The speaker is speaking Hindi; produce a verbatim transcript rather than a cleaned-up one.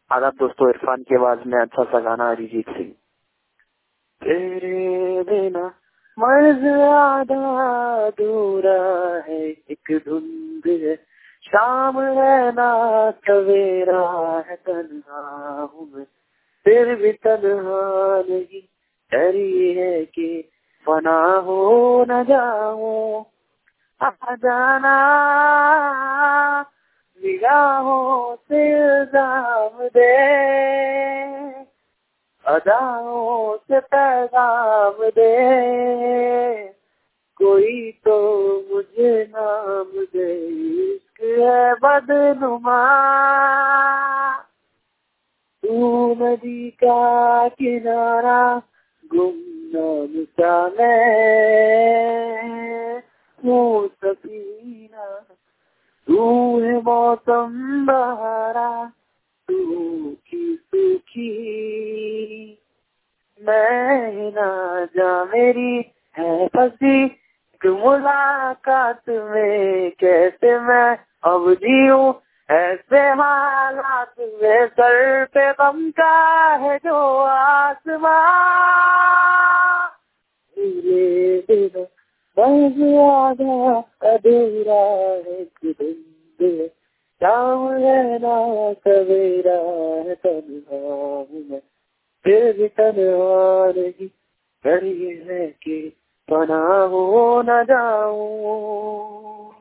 आदाब दोस्तों, इरफान की आवाज में अच्छा सा गाना अरिजीत सिंह। तेरे बिना मर्ज आधा अधूरा है, एक धुंध है शाम है ना सवेरा है, तन्हा हूँ मैं फिर भी तन्हा नहीं, डरी है कि फना हो न जाऊं। आ जाना निगाहों से इल्जाम दे, अदाओं से पैगाम दे, कोई तो मुझे नाम दे, इश्क है बदनुमा। तू नदी का किनारा, गुमनाम सा मैं हूँ सफीना, तू है मौसम बहारा, तू की सूखी मैं ना जा मेरी है फंसी एक मुलाकात में, कैसे मैं अब जीऊं ऐसे हालात में, सर पे गम का है जो आसमां, मेरे बिना बस आधा अधूरा है, एक धुंध है शाम है ना सवेरा है, तन्हा हूँ मैं फिर भी तन्हा नहीं, डर ये है कि फना हो न जाऊं।